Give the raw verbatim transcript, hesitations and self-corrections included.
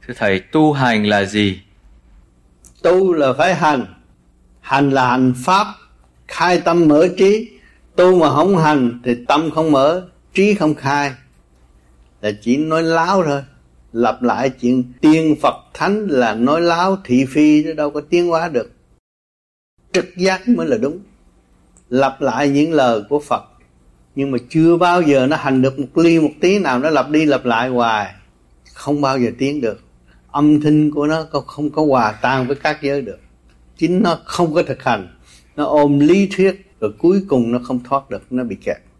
Thưa Thầy, tu hành là gì? Tu là phải hành. Hành là hành pháp, khai tâm mở trí. Tu mà không hành thì tâm không mở, trí không khai. Là chỉ nói láo thôi. Lặp lại chuyện tiên Phật Thánh là nói láo thị phi, chứ đâu có tiến hóa được. Trực giác mới là đúng. Lặp lại những lời của Phật, nhưng mà chưa bao giờ nó hành được một ly một tí nào. Nó lặp đi lặp lại hoài, không bao giờ tiến được. Âm thanh của nó không có hòa tan với các giới được. Chính nó không có thực hành, nó ôm lý thuyết, rồi cuối cùng nó không thoát được, nó bị kẹt.